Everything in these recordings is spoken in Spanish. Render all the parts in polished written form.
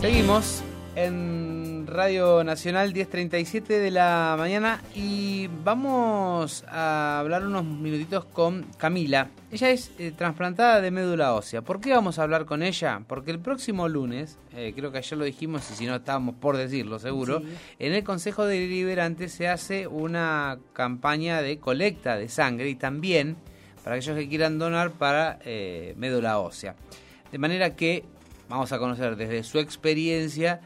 Seguimos en Radio Nacional 10:37 de la mañana y vamos a hablar unos minutitos con Camila. Ella es trasplantada de médula ósea. ¿Por qué vamos a hablar con ella? Porque el próximo lunes, creo que ayer lo dijimos y si no estábamos por decirlo seguro, sí, en el Consejo Deliberante se hace una campaña de colecta de sangre y también para aquellos que quieran donar para médula ósea. De manera que vamos a conocer desde su experiencia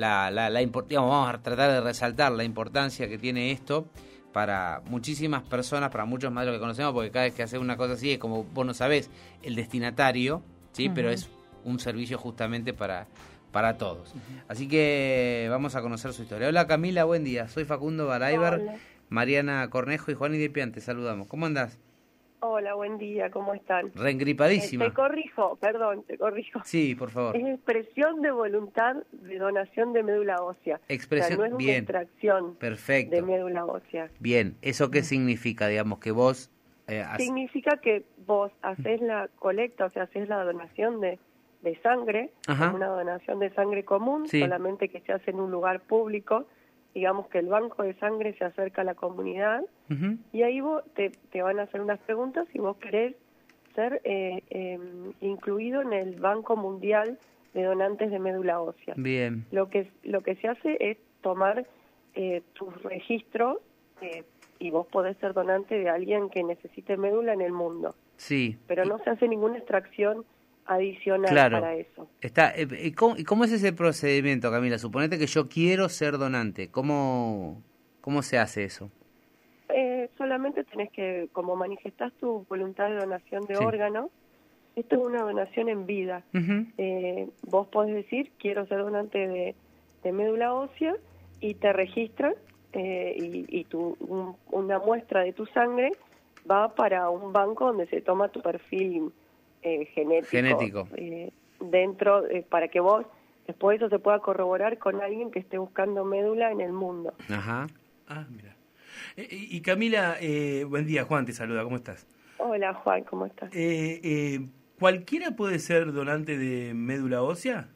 vamos a tratar de resaltar la importancia que tiene esto para muchísimas personas, para muchos más de los que conocemos, porque cada vez que haces una cosa así es como vos no sabés el destinatario, ¿sí? Pero es un servicio justamente para todos. Así que vamos a conocer su historia. Hola Camila, buen día. Soy Facundo Baraybar, Mariana Cornejo y Juan Idipian, te saludamos. ¿Cómo andás? Hola, buen día, ¿cómo están? Reengripadísima. Te corrijo. Sí, por favor. Es expresión de voluntad de donación de médula ósea. Expresión, o sea, no es una extracción perfecto. de médula ósea. Bien, ¿eso qué significa, digamos, que vos... Significa que vos haces la colecta, o sea, haces la donación de sangre, una donación de sangre común, sí, solamente que se hace en un lugar público. Digamos que el banco de sangre se acerca a la comunidad y ahí vos te van a hacer unas preguntas si vos querés ser incluido en el Banco Mundial de Donantes de Médula Ósea. Bien. Lo que se hace es tomar tus registros y vos podés ser donante de alguien que necesite médula en el mundo. Sí. Pero no se hace ninguna extracción adicional para eso. ¿Cómo es ese procedimiento, Camila? Suponete que yo quiero ser donante. ¿Cómo se hace eso? Solamente tenés que, como manifestás tu voluntad de donación de órganos, esto es una donación en vida. Vos podés decir, quiero ser donante de médula ósea y te registran y una muestra de tu sangre va para un banco donde se toma tu perfil genético. Dentro, para que vos, después eso se pueda corroborar con alguien que esté buscando médula en el mundo. Ajá. Ah, mira. Y Camila, buen día, Juan te saluda, ¿cómo estás? Hola Juan, ¿cómo estás? ¿Cualquiera puede ser donante de médula ósea?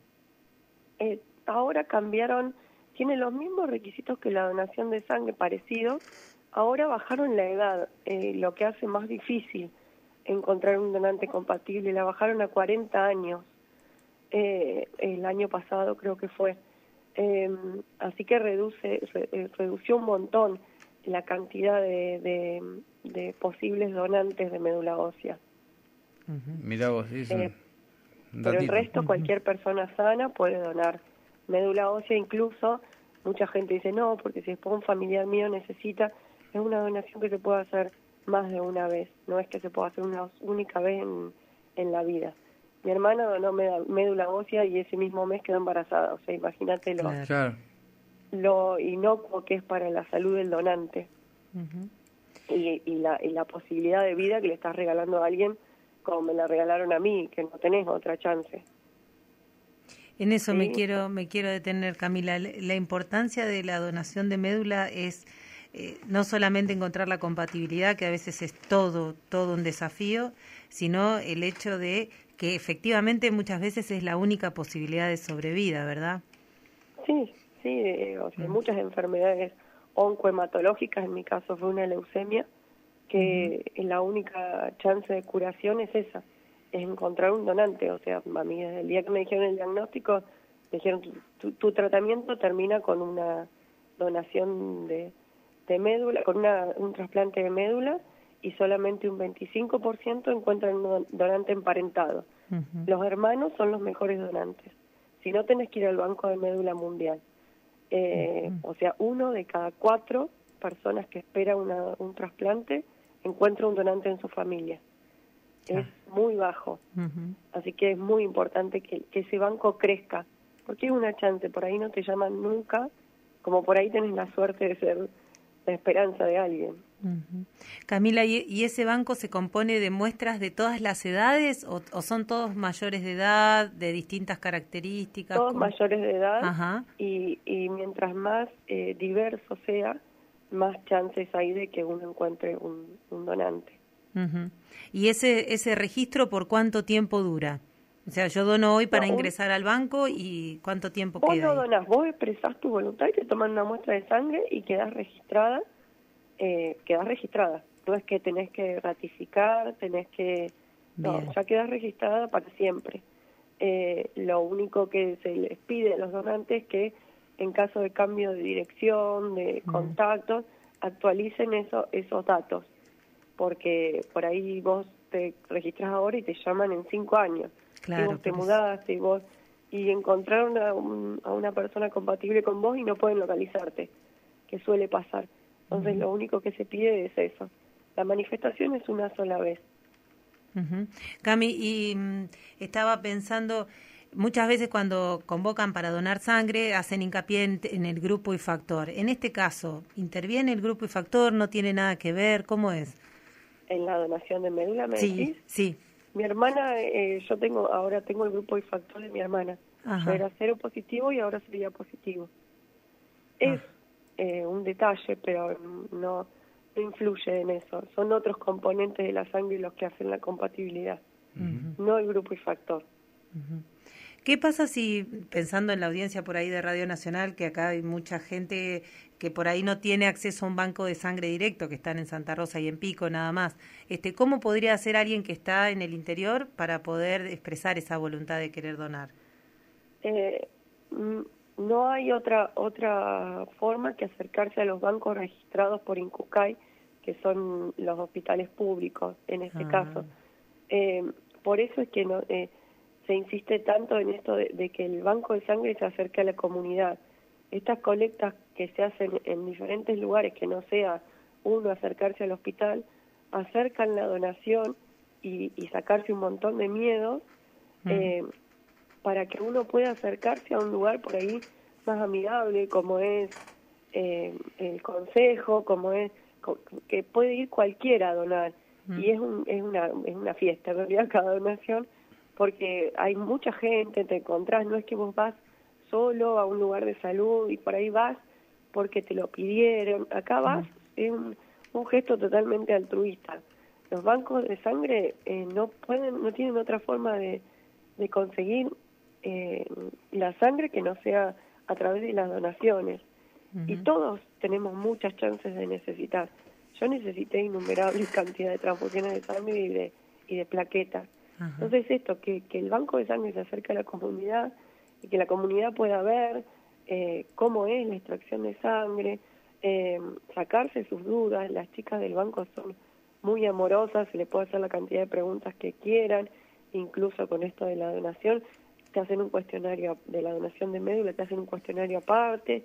Ahora cambiaron, tiene los mismos requisitos que la donación de sangre, parecidos. Ahora bajaron la edad, lo que hace más difícil encontrar un donante compatible. La bajaron a 40 años, el año pasado creo que fue. Así que redució un montón la cantidad de posibles donantes de médula ósea. Mirá vos, eso. Pero el resto, cualquier persona sana puede donar médula ósea. Incluso mucha gente dice, no, porque si después un familiar mío necesita, es una donación que se puede hacer más de una vez, no es que se pueda hacer una única vez en la vida. Mi hermana donó médula ósea y ese mismo mes quedó embarazada, o sea, imagínate lo inocuo que es para la salud del donante y la posibilidad de vida que le estás regalando a alguien como me la regalaron a mí, que no tenés otra chance. En eso me quiero detener, Camila. La importancia de la donación de médula es no solamente encontrar la compatibilidad, que a veces es todo un desafío, sino el hecho de que efectivamente muchas veces es la única posibilidad de sobrevida, ¿verdad? Sí, o sea, muchas enfermedades oncohematológicas, en mi caso fue una leucemia, que la única chance de curación es esa, es encontrar un donante. O sea, a mí desde el día que me dijeron el diagnóstico, me dijeron tu tratamiento termina con una donación de médula, con un trasplante de médula, y solamente un 25% encuentran un donante emparentado. Los hermanos son los mejores donantes. Si no, tenés que ir al Banco de Médula Mundial. O sea, 1 de cada 4 personas que espera un trasplante encuentra un donante en su familia. Es muy bajo. Así que es muy importante que ese banco crezca, porque es una chance. Por ahí no te llaman nunca, como por ahí tenés la suerte de ser la esperanza de alguien. Camila, ¿y ese banco se compone de muestras de todas las edades o son todos mayores de edad, de distintas características? Todos mayores de edad. Y mientras más diverso sea, más chances hay de que uno encuentre un donante. ¿Y ese registro por cuánto tiempo dura? O sea, yo dono hoy para ingresar al banco y ¿cuánto tiempo queda? Vos no donás, vos expresás tu voluntad y te toman una muestra de sangre y quedás registrada. No es que tenés que ratificar, no, ya quedás registrada para siempre. Lo único que se les pide a los donantes es que en caso de cambio de dirección, de contactos, actualicen esos datos, porque por ahí vos te registras ahora y te llaman en 5 años. Claro, y vos te mudaste y encontraron a una persona compatible con vos y no pueden localizarte, que suele pasar. Entonces lo único que se pide es eso. La manifestación es una sola vez. Cami, y estaba pensando, muchas veces cuando convocan para donar sangre hacen hincapié en el grupo y factor. En este caso, ¿interviene el grupo y factor? ¿No tiene nada que ver? ¿Cómo es? ¿En la donación de médula me decís? Sí. Mi hermana, ahora tengo el grupo y factor de mi hermana. Yo era 0 positivo y ahora sería positivo. Es un detalle, pero no influye en eso. Son otros componentes de la sangre los que hacen la compatibilidad, no el grupo y factor. ¿Qué pasa si, pensando en la audiencia por ahí de Radio Nacional, que acá hay mucha gente que por ahí no tiene acceso a un banco de sangre directo, que están en Santa Rosa y en Pico nada más, ¿cómo podría hacer alguien que está en el interior para poder expresar esa voluntad de querer donar? No hay otra forma que acercarse a los bancos registrados por INCUCAI, que son los hospitales públicos en este caso. Por eso es que se insiste tanto en esto de que el banco de sangre se acerque a la comunidad. Estas colectas que se hacen en diferentes lugares, que no sea uno acercarse al hospital, acercan la donación y sacarse un montón de miedos para que uno pueda acercarse a un lugar por ahí más amigable, como es el consejo, como es que puede ir cualquiera a donar. Y es una fiesta en realidad cada donación, porque hay mucha gente, te encontrás, no es que vos vas solo a un lugar de salud y por ahí vas porque te lo pidieron. Acá vas, es un gesto totalmente altruista. Los bancos de sangre no tienen otra forma de conseguir la sangre que no sea a través de las donaciones. Y todos tenemos muchas chances de necesitar. Yo necesité innumerables cantidades de transfusiones de sangre y de plaquetas. Entonces que el banco de sangre se acerque a la comunidad y que la comunidad pueda ver cómo es la extracción de sangre, sacarse sus dudas. Las chicas del banco son muy amorosas, se les puede hacer la cantidad de preguntas que quieran, incluso con esto de la donación, te hacen un cuestionario de la donación de médula, te hacen un cuestionario aparte,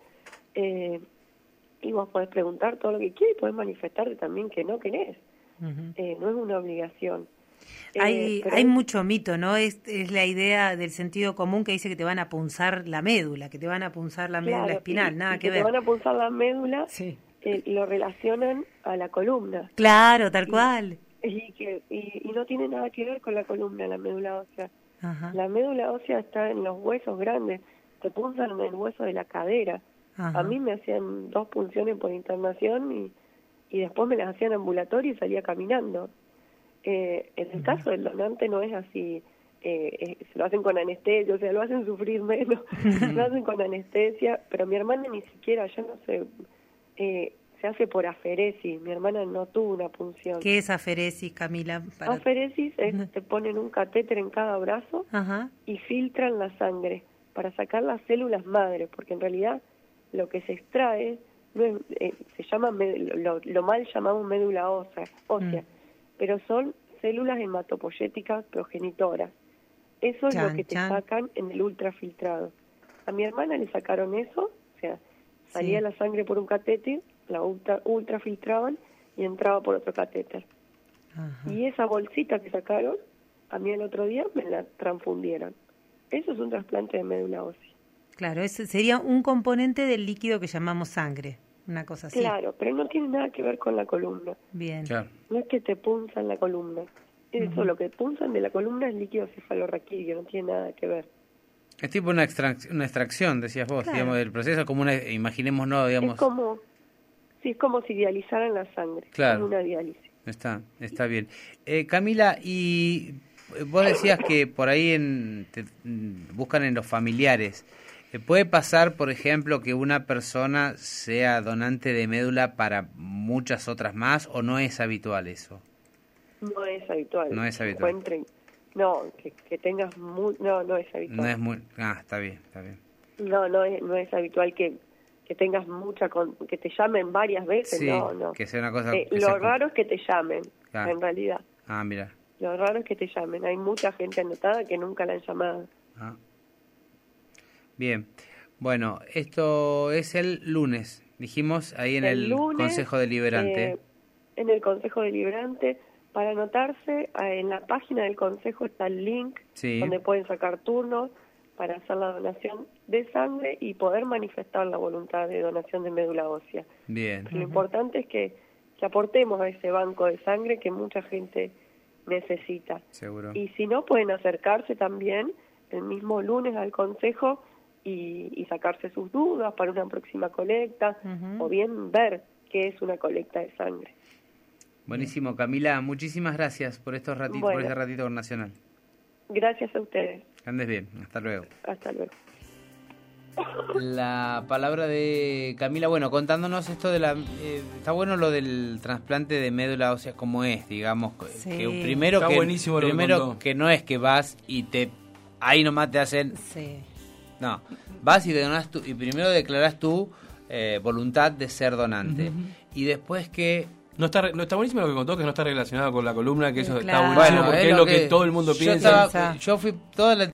y vos podés preguntar todo lo que quieras y podés manifestarte también que no querés. No es una obligación. Hay mucho mito, ¿no? Es la idea del sentido común que dice que te van a punzar la médula, que te van a punzar la médula espinal, nada que ver. Te van a punzar la médula, lo relacionan a la columna. Claro, tal cual. Y no tiene nada que ver con la columna, la médula ósea. La médula ósea está en los huesos grandes, te punzan en el hueso de la cadera. A mí me hacían 2 punciones por internación y después me las hacían ambulatorio y salía caminando. En el caso del donante no es así, se lo hacen con anestesia, o sea, lo hacen sufrir menos, lo hacen con anestesia, pero mi hermana ni siquiera, yo no sé, se hace por aferesis, mi hermana no tuvo una punción. ¿Qué es aferesis, Camila? Aferesis es, te ponen un catéter en cada brazo y filtran la sangre para sacar las células madre, porque en realidad lo que se extrae no es, se llama lo mal llamamos médula ósea, pero son células hematopoyéticas progenitoras. Eso es lo que te sacan en el ultrafiltrado. A mi hermana le sacaron eso, o sea, salía la sangre por un catéter, la ultrafiltraban y entraba por otro catéter. Y esa bolsita que sacaron, a mí el otro día me la transfundieron. Eso es un trasplante de médula ósea. Claro, ese sería un componente del líquido que llamamos sangre. Una cosa así. Claro, pero no tiene nada que ver con la columna. Bien. Claro. No es que te punzan la columna. Eso, lo que punzan de la columna es líquido cefalorraquídeo, no tiene nada que ver. Es tipo una extracción, decías vos, digamos, del proceso, como imaginémonos, digamos. Es como si dializaran la sangre. Claro. Como una diálisis. Está bien. Camila, y vos decías que por ahí buscan en los familiares. ¿Puede pasar, por ejemplo, que una persona sea donante de médula para muchas otras más o no es habitual eso? No es habitual. No es habitual. No, que tengas no es habitual. No es muy... está bien. No es habitual que tengas que te llamen varias veces, sí, no. Que sea una cosa... lo raro es que te llamen, claro. En realidad. Mira. Lo raro es que te llamen. Hay mucha gente anotada que nunca la han llamado. Bien. Bueno, esto es el lunes, dijimos, ahí en el lunes, Consejo Deliberante. En el Consejo Deliberante, para anotarse, en la página del Consejo está el link, sí, donde pueden sacar turnos para hacer la donación de sangre y poder manifestar la voluntad de donación de médula ósea. Bien. Pero lo importante es que aportemos a ese banco de sangre que mucha gente necesita. Seguro. Y si no, pueden acercarse también el mismo lunes al Consejo y sacarse sus dudas para una próxima colecta, o bien ver qué es una colecta de sangre. Buenísimo, Camila, muchísimas gracias por estos ratitos, por este ratito con Nacional. Gracias a ustedes. Que andes bien, hasta luego. Hasta luego. La palabra de Camila, bueno, contándonos esto de está bueno lo del trasplante de médula ósea como es, digamos, sí, que primero está buenísimo que no es que vas y ahí nomás te hacen... Sí. No, vas y donas y primero declarás tu voluntad de ser donante. Y después que... No está buenísimo lo que contó, que no está relacionado con la columna, que eso claro. está buenísimo, bueno, porque es lo que todo el mundo piensa. Yo fui toda la